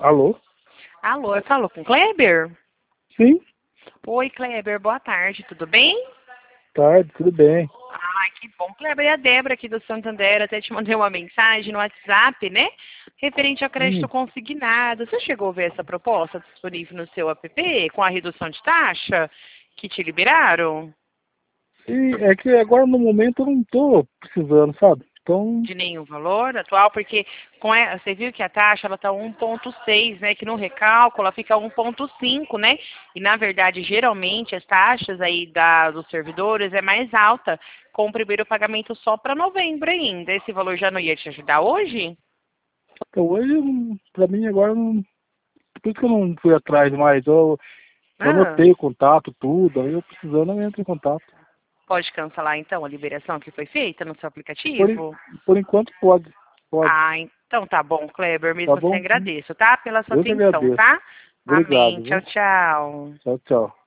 Alô? Alô, eu falo com Kleber? Sim, Oi, Kleber, boa tarde, tudo bem? tarde, tudo bem. Ai, que bom. Kleber, é a Débora aqui do Santander, até te mandei uma mensagem no WhatsApp, né? Referente ao crédito Sim, consignado. Você chegou a ver essa proposta disponível no seu app, com a redução de taxa que te liberaram? e é que agora no momento eu não tô precisando, sabe? Então, De nenhum valor atual, porque você viu que a taxa ela está 1,6, né? Que no recálculo ela fica 1,5, né? E na verdade, geralmente as taxas aí dos servidores é mais alta, com o primeiro pagamento só para novembro ainda. Esse valor já não ia te ajudar hoje? então hoje, pra mim agora, não, por isso que eu não fui atrás mais. Eu Ah, anotei o contato, tudo, aí eu precisando eu entro em contato. pode cancelar então a liberação que foi feita no seu Por, aplicativo? por enquanto pode, pode, Ah, então tá bom, Kleber, tá mesmo assim bom? agradeço, tá? Pela sua Eu que atenção, agradeço. tá? Amém. Obrigado, Tchau, viu? tchau. Tchau, tchau.